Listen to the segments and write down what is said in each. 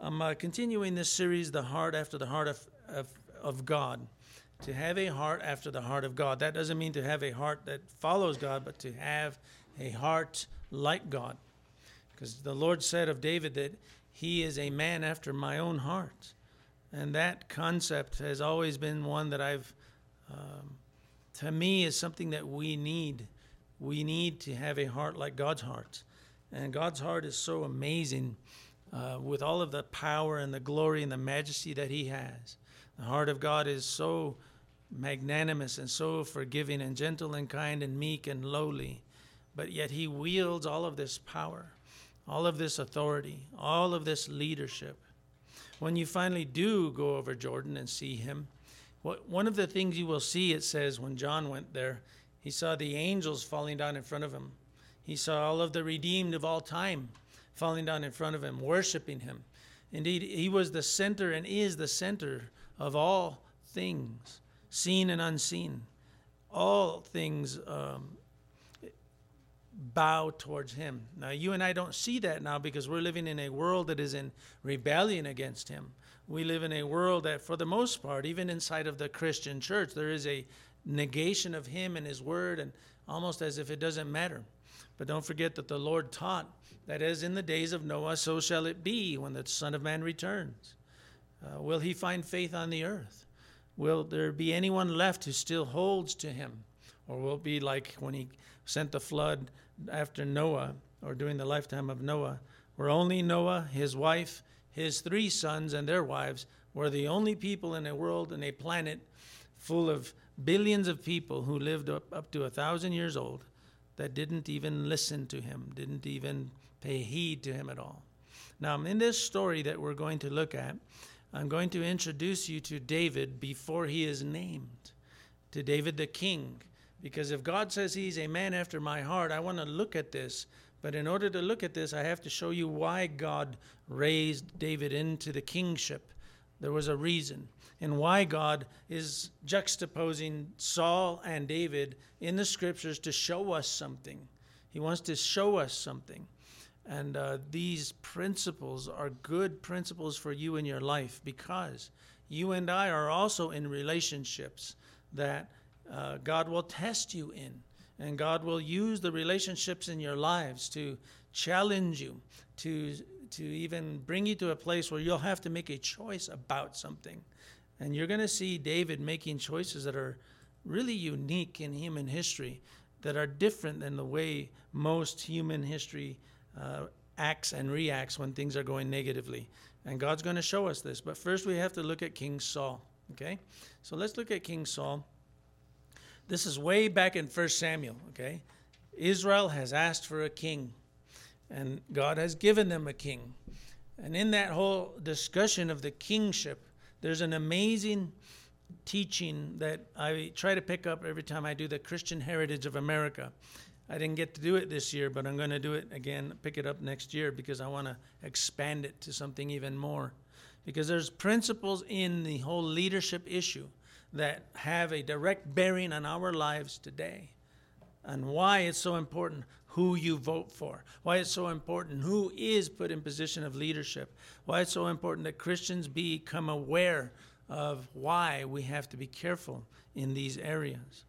I'm continuing this series, The Heart After the Heart of God. To have a heart after the heart of God. That doesn't mean to have a heart that follows God, but to have a heart like God. Because the Lord said of David that he is a man after my own heart. And that concept has always been one that to me, is something that we need. We need to have a heart like God's heart. And God's heart is so amazing with all of the power and the glory and the majesty that he has. The heart of God is so magnanimous and so forgiving and gentle and kind and meek and lowly. But yet he wields all of this power, all of this authority, all of this leadership. When you finally do go over Jordan and see him, one of the things you will see, it says, when John went there, he saw the angels falling down in front of him. He saw all of the redeemed of all time falling down in front of him, worshiping him. Indeed, he was the center and is the center of all things, seen and unseen. All things bow towards him. Now, you and I don't see that now because we're living in a world that is in rebellion against him. We live in a world that, for the most part, even inside of the Christian church, there is a negation of him and his word, and almost as if it doesn't matter. But don't forget that the Lord taught that as in the days of Noah, so shall it be when the Son of Man returns. Will he find faith on the earth? Will there be anyone left who still holds to him? Or will it be like when he sent the flood after Noah, or during the lifetime of Noah, where only Noah, his wife, his 3 sons, and their wives were the only people in a world and a planet full of billions of people who lived up to 1,000 years old that didn't even listen to him, didn't even pay heed to him at all. Now, in this story that we're going to look at, I'm going to introduce you to David before he is named, to David the king. Because if God says he's a man after my heart, I want to look at this. But in order to look at this, I have to show you why God raised David into the kingship. There was a reason. And why God is juxtaposing Saul and David in the scriptures to show us something. He wants to show us something. And these principles are good principles for you in your life, because you and I are also in relationships that God will test you in. And God will use the relationships in your lives to challenge you, to even bring you to a place where you'll have to make a choice about something. And you're going to see David making choices that are really unique in human history, that are different than the way most human history acts and reacts when things are going negatively. And God's going to show us this. But first we have to look at King Saul. Okay? So let's look at King Saul. This is way back in 1 Samuel. Okay? Israel has asked for a king. And God has given them a king. And in that whole discussion of the kingship, there's an amazing teaching that I try to pick up every time I do the Christian Heritage of America. I didn't get to do it this year, but I'm going to do it again, pick it up next year, because I want to expand it to something even more. Because there's principles in the whole leadership issue that have a direct bearing on our lives today, and why it's so important who you vote for, why it's so important who is put in position of leadership, why it's so important that Christians become aware of why we have to be careful in these areas.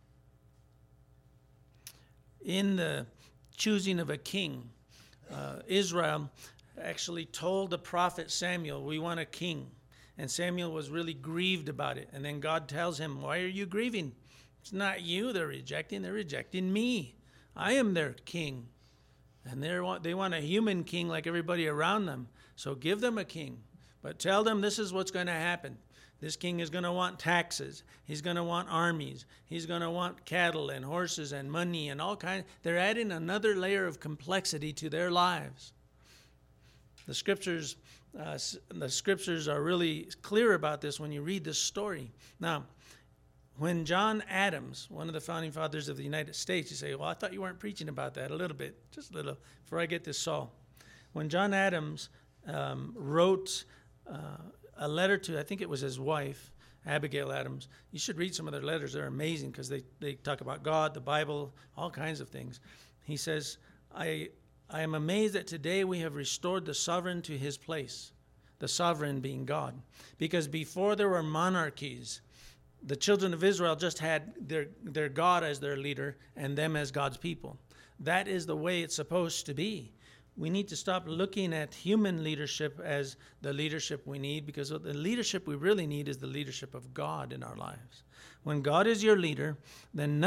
In the choosing of a king, Israel actually told the prophet Samuel, we want a king. And Samuel was really grieved about it. And then God tells him, why are you grieving? It's not you they're rejecting me. I am their king. And they want a human king like everybody around them. So give them a king. But tell them this is what's going to happen. This king is going to want taxes. He's going to want armies. He's going to want cattle and horses and money and all kinds. They're adding another layer of complexity to their lives. The scriptures are really clear about this when you read this story. Now, when John Adams, one of the founding fathers of the United States, you say, well, I thought you weren't preaching about that a little bit, just a little, before I get to Saul. When John Adams wrote a letter to, I think it was his wife, Abigail Adams. You should read some of their letters. They're amazing because they talk about God, the Bible, all kinds of things. He says, I am amazed that today we have restored the sovereign to his place. the sovereign being God. Because before there were monarchies, the children of Israel just had their God as their leader and them as God's people. That is the way it's supposed to be. We need to stop looking at human leadership as the leadership we need, because the leadership we really need is the leadership of God in our lives. When God is your leader, then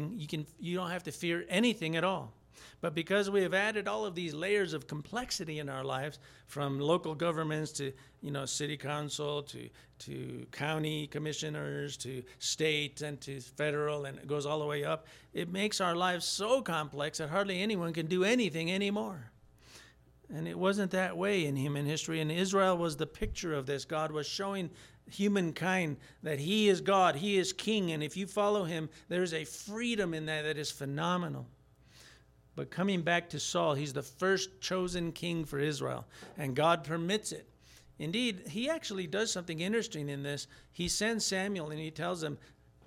you don't have to fear anything at all. But because we have added all of these layers of complexity in our lives, from local governments to city council to county commissioners to state and to federal, and it goes all the way up, it makes our lives so complex that hardly anyone can do anything anymore. And it wasn't that way in human history, and Israel was the picture of this. God was showing humankind that he is God, he is king, and if you follow him, there's a freedom in that is phenomenal. But coming back to Saul, he's the first chosen king for Israel, and God permits it. Indeed, he actually does something interesting in this. He sends Samuel and he tells him,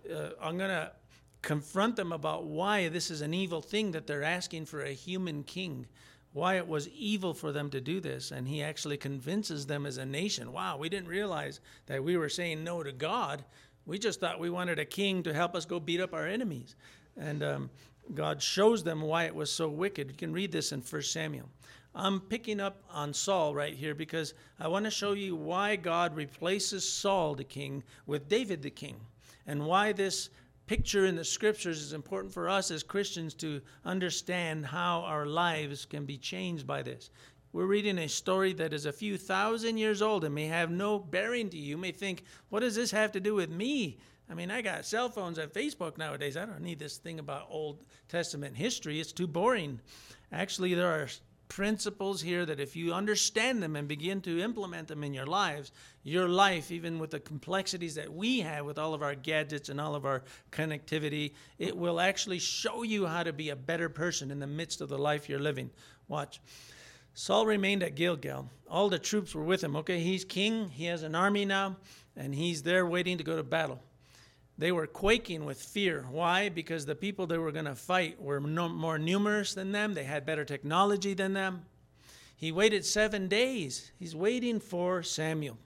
I'm going to confront them about why this is an evil thing that they're asking for a human king, why it was evil for them to do this. And he actually convinces them as a nation, wow, we didn't realize that we were saying no to God. We just thought we wanted a king to help us go beat up our enemies. And God shows them why it was so wicked. You can read this in 1 Samuel. I'm picking up on Saul right here because I want to show you why God replaces Saul the king with David the king, and why this picture in the scriptures is important for us as Christians to understand how our lives can be changed by this. We're reading a story that is a few thousand years old and may have no bearing to you. You may think, what does this have to do with me? I mean, I got cell phones and Facebook nowadays. I don't need this thing about Old Testament history. It's too boring. Actually, there are principles here that if you understand them and begin to implement them in your lives, your life, even with the complexities that we have with all of our gadgets and all of our connectivity, it will actually show you how to be a better person in the midst of the life you're living. Watch. Saul remained at Gilgal. All the troops were with him. Okay, he's king. He has an army now, and he's there waiting to go to battle. They were quaking with fear. Why? Because the people they were going to fight were more numerous than them. They had better technology than them. He waited 7 days. He's waiting for Samuel.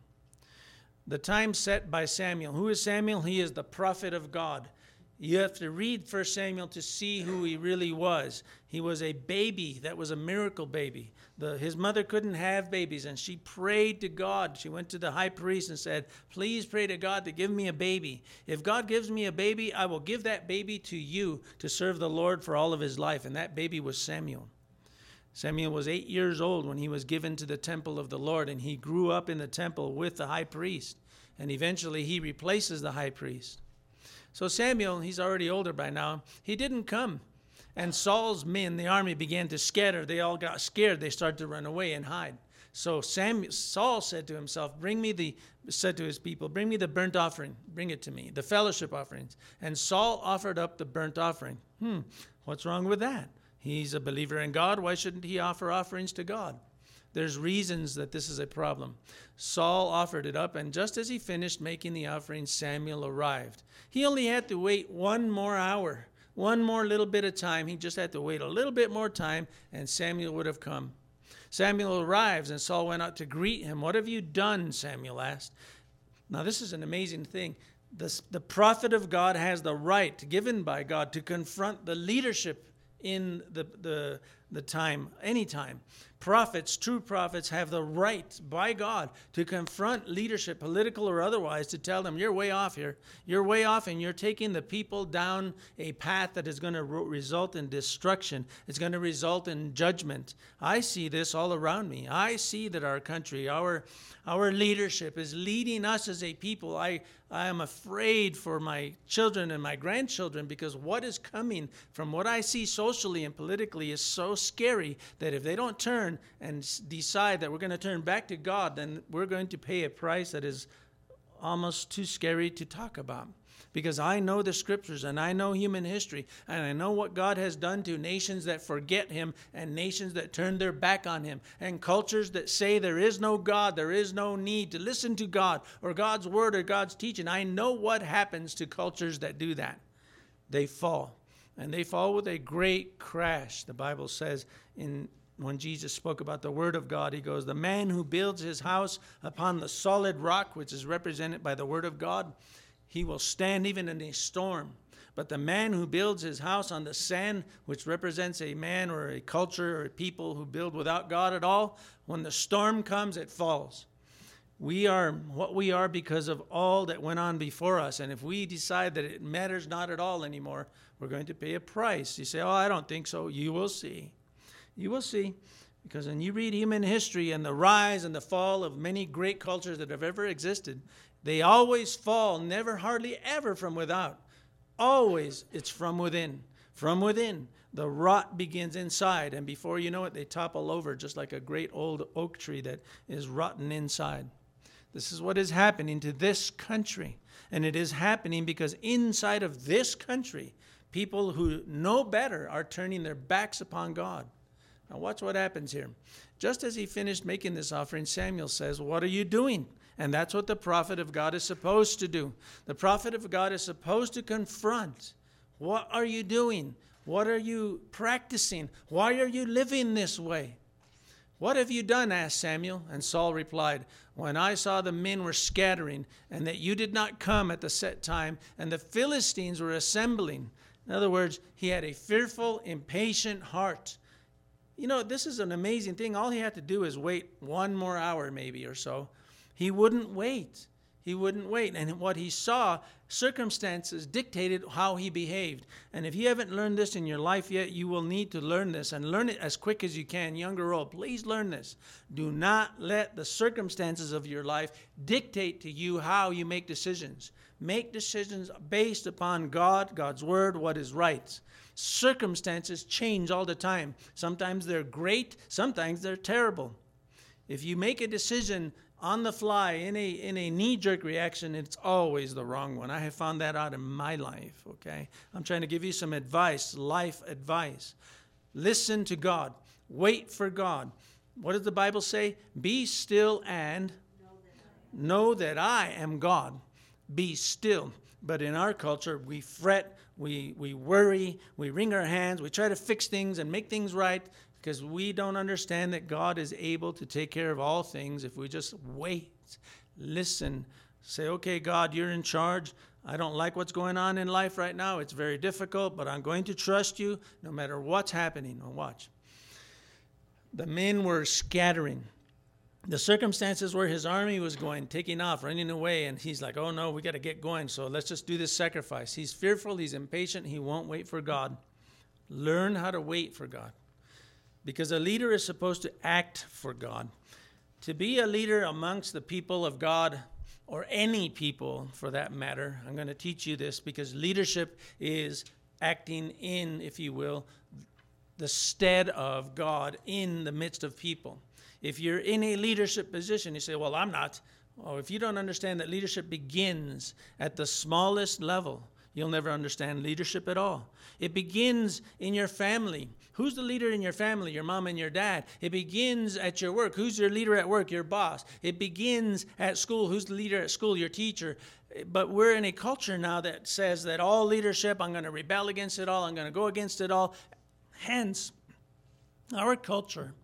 The time set by Samuel. Who is Samuel? He is the prophet of God. You have to read 1 Samuel to see who he really was. He was a baby that was a miracle baby. His mother couldn't have babies, and she prayed to God. She went to the high priest and said, please pray to God to give me a baby. If God gives me a baby, I will give that baby to you to serve the Lord for all of his life. And that baby was Samuel. Samuel was 8 years old when he was given to the temple of the Lord, and he grew up in the temple with the high priest. And eventually he replaces the high priest. So Samuel, he's already older by now, he didn't come. And Saul's men, the army, began to scatter. They all got scared. They started to run away and hide. So Saul said to himself, said to his people, bring me the burnt offering. Bring it to me, the fellowship offerings. And Saul offered up the burnt offering. What's wrong with that? He's a believer in God. Why shouldn't he offer offerings to God? There's reasons that this is a problem. Saul offered it up, and just as he finished making the offering, Samuel arrived. He only had to wait 1 more hour, 1 more little bit of time. He just had to wait a little bit more time, and Samuel would have come. Samuel arrives, and Saul went out to greet him. What have you done? Samuel asked. Now, this is an amazing thing. The prophet of God has the right, given by God, to confront the leadership in the time, any time. Prophets, true prophets, have the right by God to confront leadership, political or otherwise, to tell them, you're way off here. You're way off, and you're taking the people down a path that is going to result in destruction. It's going to result in judgment. I see this all around me. I see that our country, our leadership is leading us as a people. I am afraid for my children and my grandchildren, because what is coming from what I see socially and politically is so scary that if they don't turn and decide that we're going to turn back to God, then we're going to pay a price that is almost too scary to talk about. Because I know the scriptures, and I know human history, and I know what God has done to nations that forget him and nations that turn their back on him, and cultures that say there is no God, there is no need to listen to God or God's word or God's teaching. I know what happens to cultures that do that. They fall, and they fall with a great crash. The Bible says in when Jesus spoke about the word of God, he goes, the man who builds his house upon the solid rock, which is represented by the word of God, he will stand even in a storm. But the man who builds his house on the sand, which represents a man or a culture or a people who build without God at all, when the storm comes, it falls. We are what we are because of all that went on before us. And if we decide that it matters not at all anymore, we're going to pay a price. You say, oh, I don't think so. You will see. You will see. Because when you read human history and the rise and the fall of many great cultures that have ever existed, they always fall, never, hardly ever from without. Always it's from within. From within. The rot begins inside. And before you know it, they topple over just like a great old oak tree that is rotten inside. This is what is happening to this country. And it is happening because inside of this country, people who know better are turning their backs upon God. Now watch what happens here. Just as he finished making this offering, Samuel says, what are you doing? And that's what the prophet of God is supposed to do. The prophet of God is supposed to confront. What are you doing? What are you practicing? Why are you living this way? What have you done? Asked Samuel. And Saul replied, when I saw the men were scattering, and that you did not come at the set time, and the Philistines were assembling. In other words, he had a fearful, impatient heart. You know, this is an amazing thing. All he had to do is wait 1 more hour maybe or so. He wouldn't wait. He wouldn't wait. And what he saw, circumstances dictated how he behaved. And if you haven't learned this in your life yet, you will need to learn this and learn it as quick as you can. Young or old, please learn this. Do not let the circumstances of your life dictate to you how you make decisions. Make decisions based upon God, God's word, what is right. Circumstances change all the time. Sometimes they're great, sometimes they're terrible. If you make a decision on the fly, in a knee-jerk reaction, it's always the wrong one. I have found that out in my life, okay? I'm trying to give you some advice, life advice. Listen to God. Wait for God. What does the Bible say? Be still and know that I am God. Be still. But in our culture, we fret, we worry, we wring our hands, we try to fix things and make things right, because we don't understand that God is able to take care of all things if we just wait, listen, say, okay, God, you're in charge. I don't like what's going on in life right now. It's very difficult, but I'm going to trust you no matter what's happening. Now watch. The men were scattering. The circumstances where his army was going, taking off, running away, and he's like, oh no, we got to get going, so let's just do this sacrifice. He's fearful, he's impatient, he won't wait for God. Learn how to wait for God. Because a leader is supposed to act for God. To be a leader amongst the people of God, or any people for that matter, I'm going to teach you this, because leadership is acting in, if you will, the stead of God in the midst of people. If you're in a leadership position, you say, well, I'm not. Oh, if you don't understand that leadership begins at the smallest level, you'll never understand leadership at all. It begins in your family. Who's the leader in your family? Your mom and your dad. It begins at your work. Who's your leader at work? Your boss. It begins at school. Who's the leader at school? Your teacher. But we're in a culture now that says that all leadership, I'm going to rebel against it all. I'm going to go against it all. Hence, our culture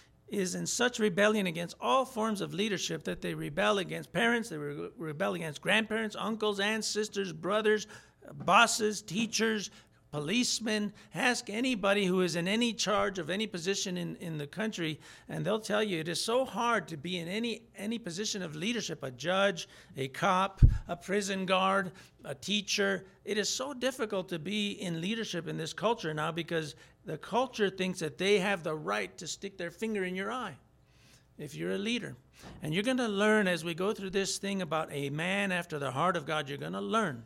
is in such rebellion against all forms of leadership that they rebel against parents, they rebel against grandparents, uncles, aunts, sisters, brothers, bosses, teachers, policemen. Ask anybody who is in any charge of any position in the country, and they'll tell you it is so hard to be in any position of leadership, a judge, a cop, a prison guard, a teacher. It is so difficult to be in leadership in this culture now because the culture thinks that they have the right to stick their finger in your eye if you're a leader. And you're going to learn as we go through this thing about a man after the heart of God, you're going to learn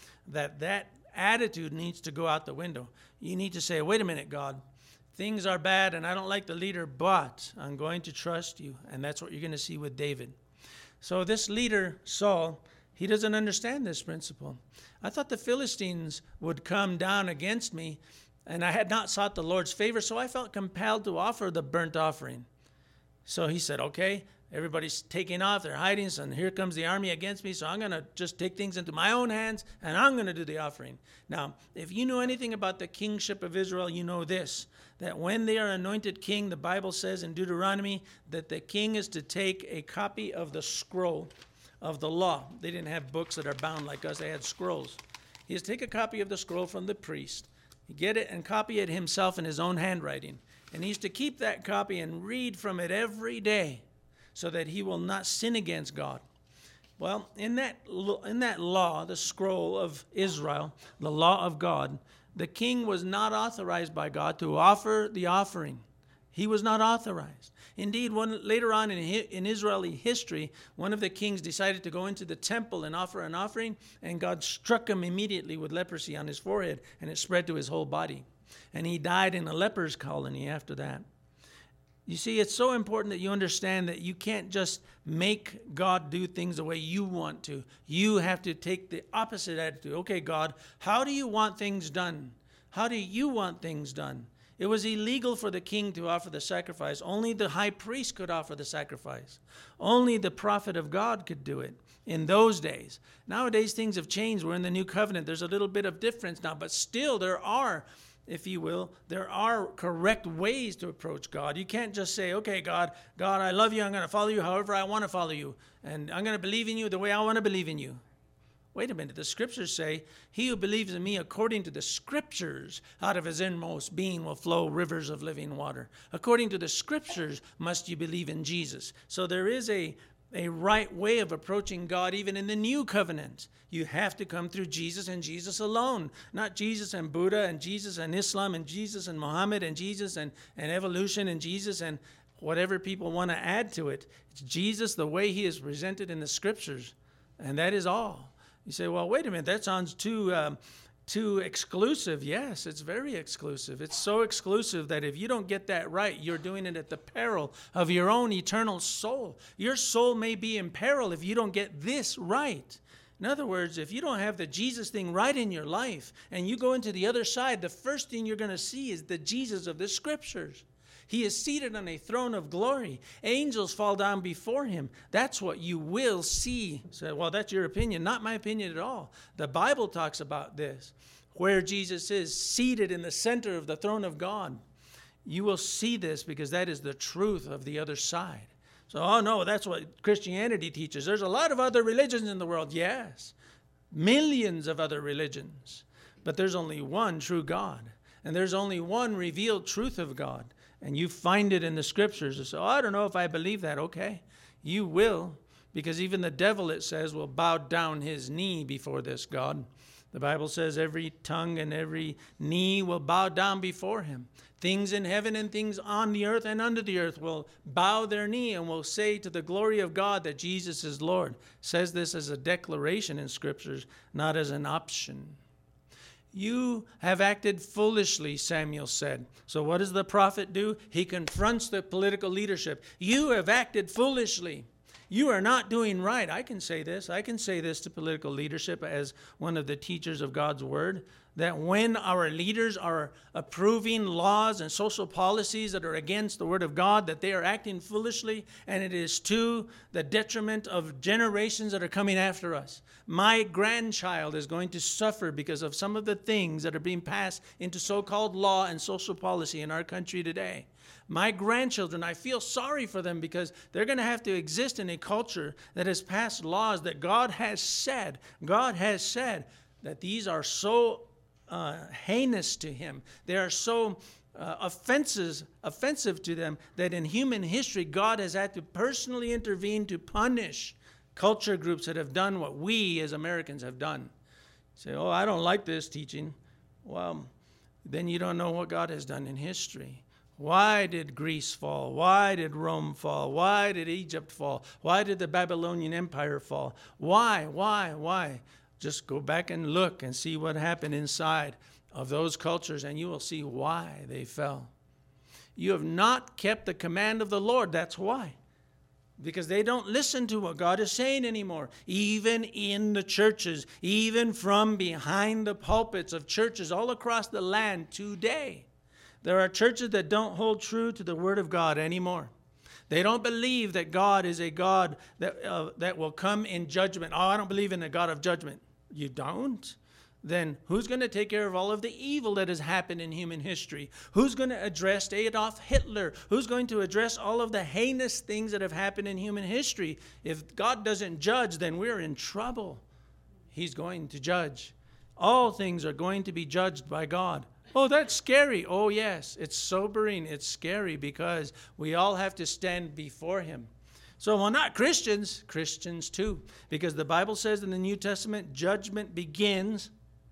that attitude needs to go out the window. You need to say, wait a minute, God, things are bad and I don't like the leader, but I'm going to trust you. And that's what you're going to see with David. So this leader, Saul, he doesn't understand this principle. I thought the Philistines would come down against me, and I had not sought the Lord's favor, so I felt compelled to offer the burnt offering. So he said, okay, everybody's taking off, they're hiding, so here comes the army against me, so I'm going to just take things into my own hands, and I'm going to do the offering. Now, if you know anything about the kingship of Israel, you know this, that when they are anointed king, the Bible says in Deuteronomy that the king is to take a copy of the scroll of the law. They didn't have books that are bound like us, they had scrolls. He is to take a copy of the scroll from the priest, get it and copy it himself in his own handwriting. And he's to keep that copy and read from it every day so that he will not sin against God. Well, in that law, the scroll of Israel, the law of God, the king was not authorized by God to offer the offering. He was not authorized. Indeed, later on in Israeli history, one of the kings decided to go into the temple and offer an offering, and God struck him immediately with leprosy on his forehead, and it spread to his whole body. And he died in a leper's colony after that. You see, it's so important that you understand that you can't just make God do things the way you want to. You have to take the opposite attitude. Okay, God, how do you want things done? How do you want things done? It was illegal for the king to offer the sacrifice. Only the high priest could offer the sacrifice. Only the prophet of God could do it in those days. Nowadays, things have changed. We're in the new covenant. There's a little bit of difference now, but still there are, if you will, there are correct ways to approach God. You can't just say, okay, God, I love you. I'm going to follow you however I want to follow you. And I'm going to believe in you the way I want to believe in you. Wait a minute, the scriptures say, he who believes in me according to the scriptures, out of his inmost being will flow rivers of living water. According to the scriptures must you believe in Jesus. So there is a right way of approaching God even in the new covenant. You have to come through Jesus and Jesus alone. Not Jesus and Buddha and Jesus and Islam and Jesus and Muhammad and Jesus and evolution and Jesus and whatever people want to add to it. It's Jesus the way he is presented in the scriptures. And that is all. You say, well, wait a minute, that sounds too exclusive. Yes, it's very exclusive. It's so exclusive that if you don't get that right, you're doing it at the peril of your own eternal soul. Your soul may be in peril if you don't get this right. In other words, if you don't have the Jesus thing right in your life and you go into the other side, the first thing you're going to see is the Jesus of the scriptures. He is seated on a throne of glory. Angels fall down before him. That's what you will see. So, well, that's your opinion. Not my opinion at all. The Bible talks about this, where Jesus is seated in the center of the throne of God. You will see this because that is the truth of the other side. So, oh no, that's what Christianity teaches. There's a lot of other religions in the world. Yes, millions of other religions. But there's only one true God. And there's only one revealed truth of God. And you find it in the scriptures. So I don't know if I believe that. Okay, you will. Because even the devil, it says, will bow down his knee before this God. The Bible says every tongue and every knee will bow down before him. Things in heaven and things on the earth and under the earth will bow their knee and will say to the glory of God that Jesus is Lord. It says this as a declaration in scriptures, not as an option. You have acted foolishly, Samuel said. So what does the prophet do? He confronts the political leadership. You have acted foolishly. You are not doing right. I can say this. I can say this to political leadership as one of the teachers of God's word, that when our leaders are approving laws and social policies that are against the word of God, that they are acting foolishly, and it is to the detriment of generations that are coming after us. My grandchild is going to suffer because of some of the things that are being passed into so-called law and social policy in our country today. My grandchildren, I feel sorry for them because they're going to have to exist in a culture that has passed laws that God has said that these are so heinous to him. They are so offensive to them that in human history, God has had to personally intervene to punish culture groups that have done what we as Americans have done. You say, oh, I don't like this teaching. Well, then you don't know what God has done in history. Why did Greece fall? Why did Rome fall? Why did Egypt fall? Why did the Babylonian Empire fall? Why? Just go back and look and see what happened inside of those cultures, and you will see why they fell. You have not kept the command of the Lord. That's why. Because they don't listen to what God is saying anymore. Even in the churches, even from behind the pulpits of churches all across the land today, there are churches that don't hold true to the Word of God anymore. They don't believe that God is a God that will come in judgment. Oh, I don't believe in a God of judgment. You don't? Then who's going to take care of all of the evil that has happened in human history? Who's going to address Adolf Hitler? Who's going to address all of the heinous things that have happened in human history? If God doesn't judge, then we're in trouble. He's going to judge. All things are going to be judged by God. Oh, that's scary. Oh, yes, it's sobering. It's scary because we all have to stand before him. So, well, not Christians, Christians too. Because the Bible says in the New Testament, judgment begins,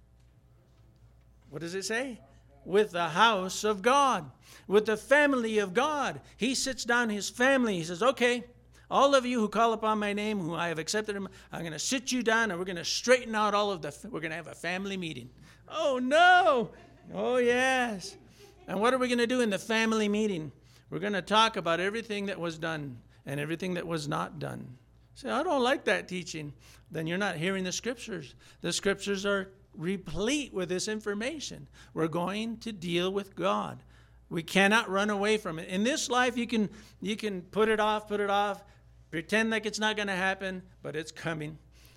what does it say? With the house of God, with the family of God. He sits down his family. He says, okay, all of you who call upon my name, who I have accepted him, I'm going to sit you down and we're going to straighten out all of we're going to have a family meeting. Oh, no. Oh, yes. And what are we going to do in the family meeting? We're going to talk about everything that was done and everything that was not done. Say, I don't like that teaching. Then you're not hearing the Scriptures. The Scriptures are replete with this information. We're going to deal with God. We cannot run away from it. In this life, you can put it off, pretend like it's not going to happen, but it's coming.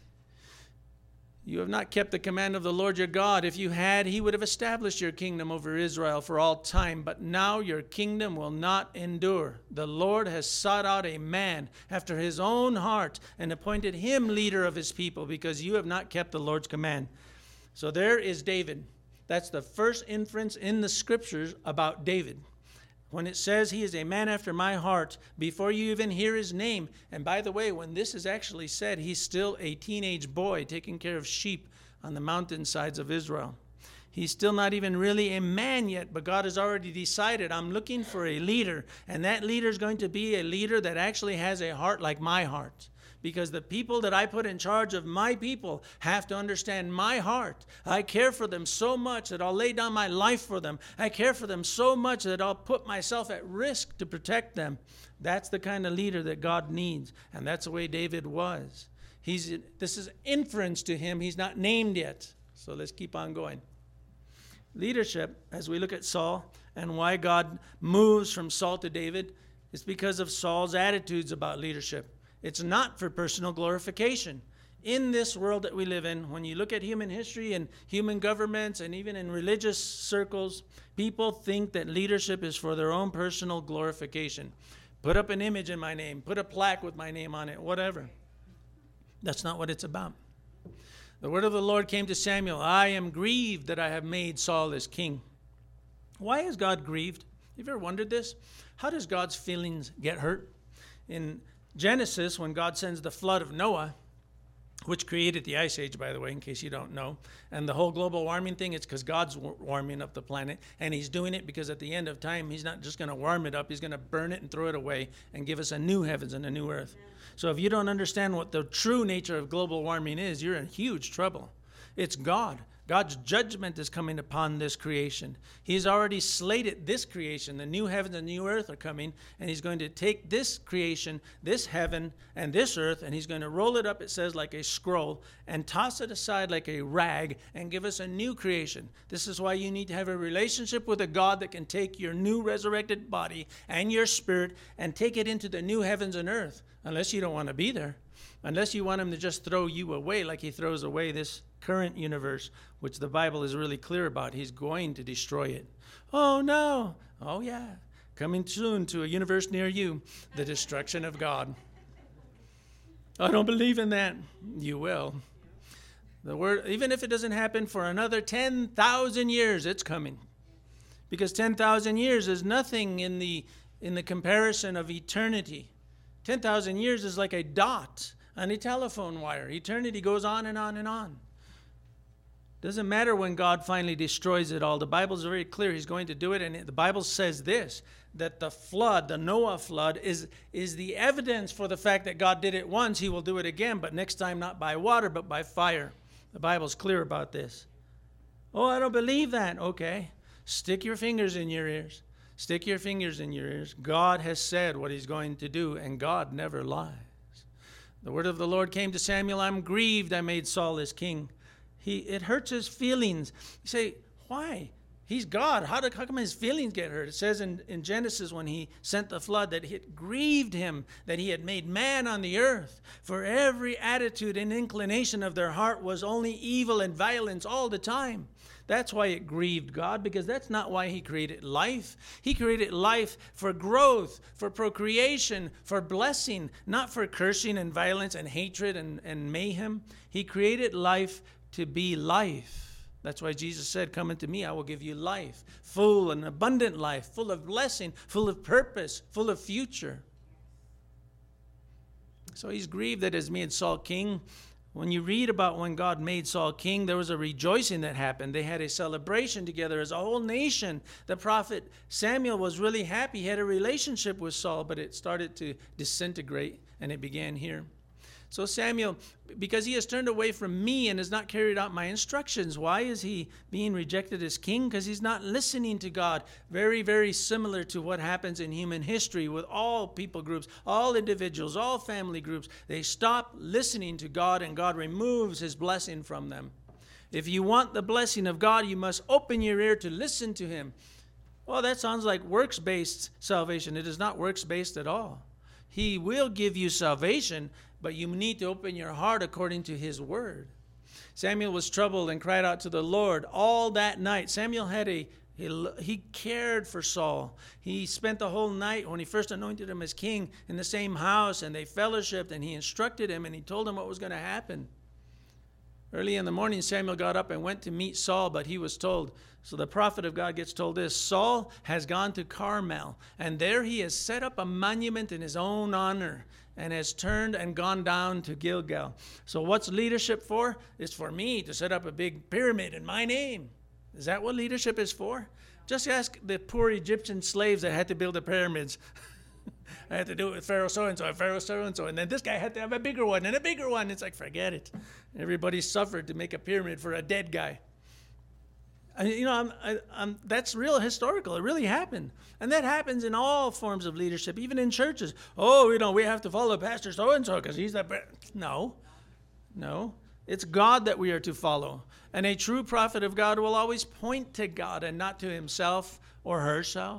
You have not kept the command of the Lord your God. If you had, he would have established your kingdom over Israel for all time. But now your kingdom will not endure. The Lord has sought out a man after his own heart and appointed him leader of his people because you have not kept the Lord's command. So there is David. That's the first inference in the Scriptures about David. When it says he is a man after my heart, before you even hear his name. And by the way, when this is actually said, he's still a teenage boy taking care of sheep on the mountainsides of Israel. He's still not even really a man yet, but God has already decided, I'm looking for a leader. And that leader is going to be a leader that actually has a heart like my heart. Because the people that I put in charge of my people have to understand my heart. I care for them so much that I'll lay down my life for them. I care for them so much that I'll put myself at risk to protect them. That's the kind of leader that God needs. And that's the way David was. This is inference to him. He's not named yet. So let's keep on going. Leadership, as we look at Saul and why God moves from Saul to David, is because of Saul's attitudes about leadership. It's not for personal glorification. In this world that we live in, when you look at human history and human governments and even in religious circles, people think that leadership is for their own personal glorification. Put up an image in my name, put a plaque with my name on it, whatever. That's not what it's about. The word of the Lord came to Samuel, I am grieved that I have made Saul as king. Why is God grieved? Have you ever wondered this? How does God's feelings get hurt? In Genesis, when God sends the flood of Noah, which created the Ice Age, by the way, in case you don't know, and the whole global warming thing, it's because God's warming up the planet, and he's doing it because at the end of time, he's not just going to warm it up, he's going to burn it and throw it away and give us a new heavens and a new earth. So if you don't understand what the true nature of global warming is, you're in huge trouble. It's God. God's judgment is coming upon this creation. He's already slated this creation. The new heavens and new earth are coming, and he's going to take this creation, this heaven and this earth, and he's going to roll it up, it says, like a scroll, and toss it aside like a rag and give us a new creation. This is why you need to have a relationship with a God that can take your new resurrected body and your spirit and take it into the new heavens and earth, unless you don't want to be there. Unless you want him to just throw you away like he throws away this current universe, which the Bible is really clear about. He's going to destroy it. Oh, no. Oh, yeah. Coming soon to a universe near you, the destruction of God. I don't believe in that. You will. The word, even if it doesn't happen for another 10,000 years, it's coming. Because 10,000 years is nothing in the comparison of eternity. 10,000 years is like a dot on a telephone wire. Eternity goes on and on and on. Doesn't matter when God finally destroys it all. The Bible is very clear. He's going to do it. And the Bible says this, that the flood, the Noah flood, is the evidence for the fact that God did it once. He will do it again, but next time not by water, but by fire. The Bible's clear about this. Oh, I don't believe that. Okay. Stick your fingers in your ears. Stick your fingers in your ears. God has said what he's going to do, and God never lies. The word of the Lord came to Samuel, I'm grieved I made Saul as king. It hurts his feelings. You say, why? He's God. How come his feelings get hurt? It says in Genesis when he sent the flood that it grieved him that he had made man on the earth. For every attitude and inclination of their heart was only evil and violence all the time. That's why it grieved God, because that's not why he created life. He created life for growth, for procreation, for blessing, not for cursing and violence and hatred and mayhem. He created life to be life. That's why Jesus said, come unto me, I will give you life, full and abundant life, full of blessing, full of purpose, full of future. So he's grieved that has made Saul king. When you read about when God made Saul king, there was a rejoicing that happened. They had a celebration together as a whole nation. The prophet Samuel was really happy. He had a relationship with Saul, but it started to disintegrate, and it began here. So Samuel, because he has turned away from me and has not carried out my instructions, why is he being rejected as king? Because he's not listening to God. Very, very similar to what happens in human history with all people groups, all individuals, all family groups. They stop listening to God, and God removes his blessing from them. If you want the blessing of God, you must open your ear to listen to him. Well, that sounds like works-based salvation. It is not works-based at all. He will give you salvation, but you need to open your heart according to his word. Samuel was troubled and cried out to the Lord all that night. Samuel had he cared for Saul. He spent the whole night when he first anointed him as king in the same house, and they fellowshiped, and he instructed him, and he told him what was going to happen. Early in the morning, Samuel got up and went to meet Saul, but he was told, so the prophet of God gets told this, Saul has gone to Carmel, and there he has set up a monument in his own honor, and has turned and gone down to Gilgal. So what's leadership for? It's for me to set up a big pyramid in my name. Is that what leadership is for? Just ask the poor Egyptian slaves that had to build the pyramids. I had to do it with Pharaoh so-and-so and Pharaoh so-and-so, and then this guy had to have a bigger one and a bigger one. It's like, forget it. Everybody suffered to make a pyramid for a dead guy. That's real historical. It really happened. And that happens in all forms of leadership, even in churches. Oh, we have to follow Pastor so-and-so because he's the... No. It's God that we are to follow. And a true prophet of God will always point to God and not to himself or herself.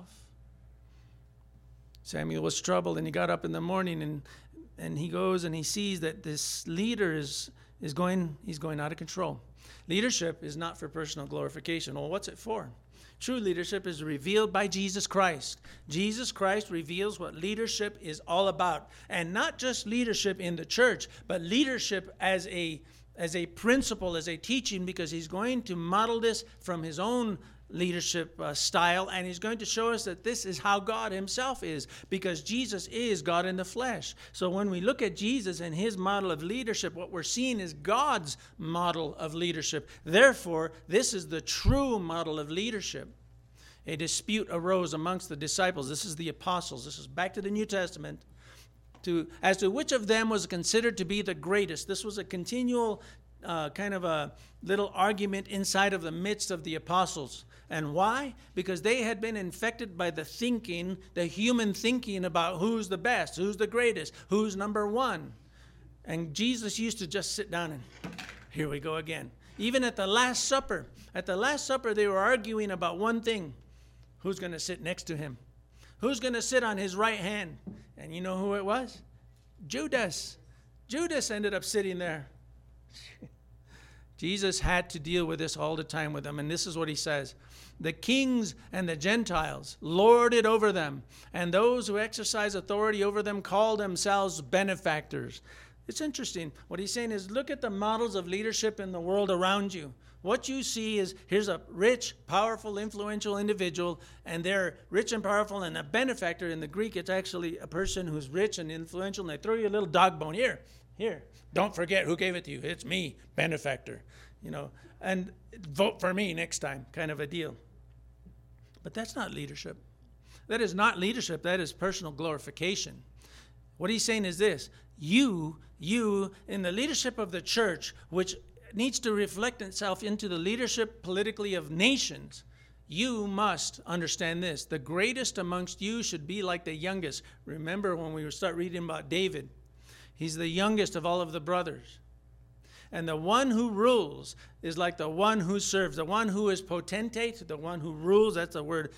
Samuel was troubled, and he got up in the morning, and he goes and he sees that this leader is going out of control. Leadership is not for personal glorification. Well, what's it for? True leadership is revealed by Jesus Christ. Jesus Christ reveals what leadership is all about. And not just leadership in the church, but leadership as a principle, as a teaching, because he's going to model this from his own leadership style, and he's going to show us that this is how God himself is, because Jesus is God in the flesh. So when we look at Jesus and his model of leadership, what we're seeing is God's model of leadership. Therefore, this is the true model of leadership. A dispute arose amongst the disciples. This is the apostles. This is back to the New Testament. As to which of them was considered to be the greatest. This was a continual kind of a little argument inside of the midst of the apostles. And why? Because they had been infected by the human thinking about who's the best, who's the greatest, who's number one. And Jesus used to just sit down and, here we go again. Even at the Last Supper. At the Last Supper, they were arguing about one thing. Who's going to sit next to him? Who's going to sit on his right hand? And you know who it was? Judas. Judas ended up sitting there. Jesus had to deal with this all the time with them. And this is what he says. The kings and the Gentiles lord it over them, and those who exercise authority over them call themselves benefactors. It's interesting. What he's saying is, look at the models of leadership in the world around you. What you see is, here's a rich, powerful, influential individual, and they're rich and powerful, and a benefactor. In the Greek, it's actually a person who's rich and influential, and they throw you a little dog bone. Here, don't forget who gave it to you. It's me, benefactor. And vote for me next time, kind of a deal. But that's not leadership. That is not leadership. That is personal glorification. What he's saying is this. You, in the leadership of the church, which needs to reflect itself into the leadership politically of nations, you must understand this. The greatest amongst you should be like the youngest. Remember when we start reading about David, he's the youngest of all of the brothers. And the one who rules is like the one who serves. The one who is potentate, the one who rules, that's the word,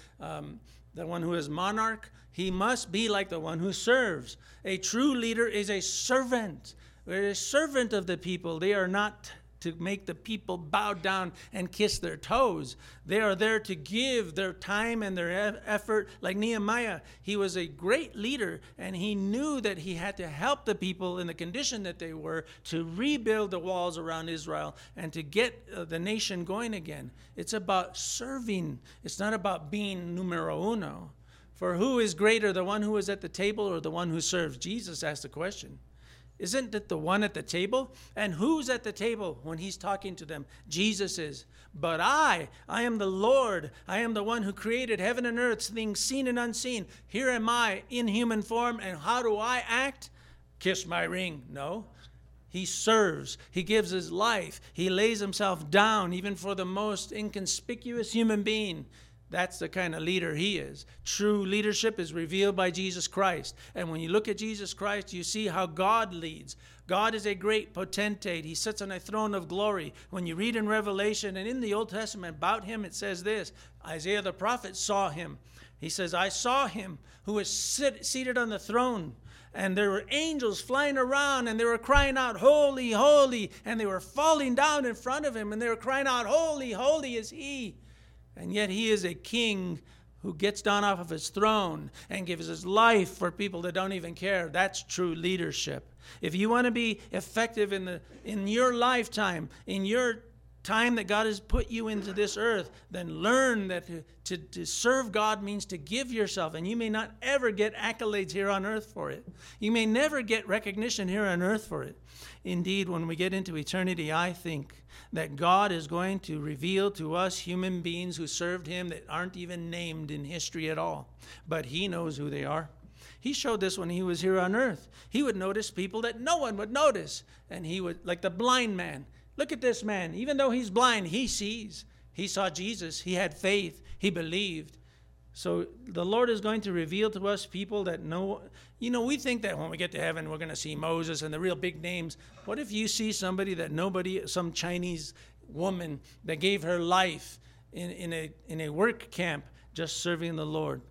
the one who is monarch, he must be like the one who serves. A true leader is a servant. They're a servant of the people. They are not to make the people bow down and kiss their toes. They are there to give their time and their effort. Like Nehemiah, he was a great leader, and he knew that he had to help the people in the condition that they were to rebuild the walls around Israel and to get the nation going again. It's about serving. It's not about being numero uno. For who is greater, the one who is at the table or the one who serves? Jesus asked the question. Isn't it the one at the table? And who's at the table when he's talking to them? Jesus is. But I am the Lord. I am the one who created heaven and earth, things seen and unseen. Here am I in human form. And how do I act? Kiss my ring. No. He serves. He gives his life. He lays himself down even for the most inconspicuous human being. That's the kind of leader he is. True leadership is revealed by Jesus Christ. And when you look at Jesus Christ, you see how God leads. God is a great potentate. He sits on a throne of glory. When you read in Revelation and in the Old Testament about him, it says this. Isaiah the prophet saw him. He says, I saw him who was seated on the throne. And there were angels flying around, and they were crying out, holy, holy. And they were falling down in front of him, and they were crying out, holy, holy is he. And yet he is a king who gets down off of his throne and gives his life for people that don't even care. That's true leadership. If you want to be effective in your lifetime, in your time that God has put you into this earth, then learn that to serve God means to give yourself. And you may not ever get accolades here on earth for it. You may never get recognition here on earth for it. Indeed, when we get into eternity, I think that God is going to reveal to us human beings who served him that aren't even named in history at all. But he knows who they are. He showed this when he was here on earth. He would notice people that no one would notice. And he would, like the blind man. Look at this man. Even though he's blind, he sees. He saw Jesus. He had faith. He believed. So the Lord is going to reveal to us people that know. You know, we think that when we get to heaven, we're going to see Moses and the real big names. What if you see somebody that nobody, some Chinese woman that gave her life in a work camp just serving the Lord?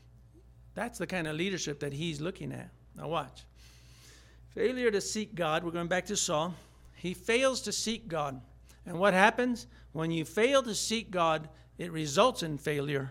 That's the kind of leadership that he's looking at. Now watch. Failure to seek God. We're going back to Saul. He fails to seek God. And what happens? When you fail to seek God, it results in failure.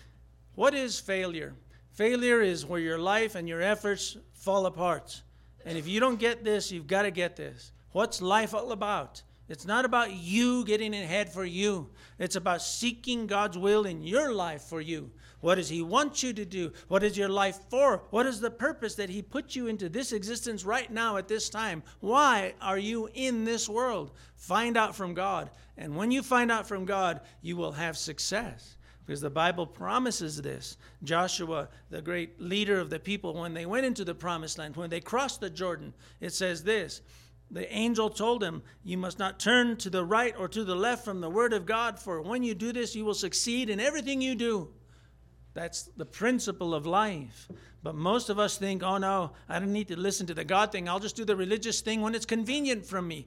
What is failure? Failure is where your life and your efforts fall apart. And if you don't get this, you've got to get this. What's life all about? It's not about you getting ahead for you. It's about seeking God's will in your life for you. What does he want you to do? What is your life for? What is the purpose that he put you into this existence right now at this time? Why are you in this world? Find out from God. And when you find out from God, you will have success. Because the Bible promises this. Joshua, the great leader of the people, when they went into the promised land, when they crossed the Jordan, it says this. The angel told him, you must not turn to the right or to the left from the word of God, for when you do this, you will succeed in everything you do. That's the principle of life. But most of us think, oh no, I don't need to listen to the God thing. I'll just do the religious thing when it's convenient for me.